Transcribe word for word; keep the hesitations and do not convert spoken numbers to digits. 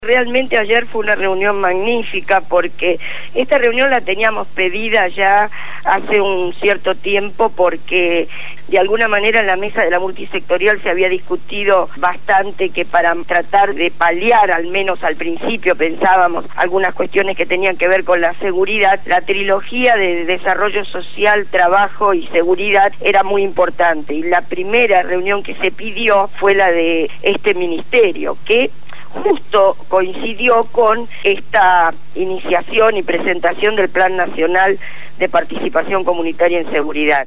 Realmente ayer fue una reunión magnífica porque esta reunión la teníamos pedida ya hace un cierto tiempo porque de alguna manera en la mesa de la multisectorial se había discutido bastante que para tratar de paliar, al menos al principio pensábamos, algunas cuestiones que tenían que ver con la seguridad, la trilogía de desarrollo social, trabajo y seguridad era muy importante y la primera reunión que se pidió fue la de este ministerio, que justo coincidió con esta iniciación y presentación del Plan Nacional de Participación Comunitaria en Seguridad.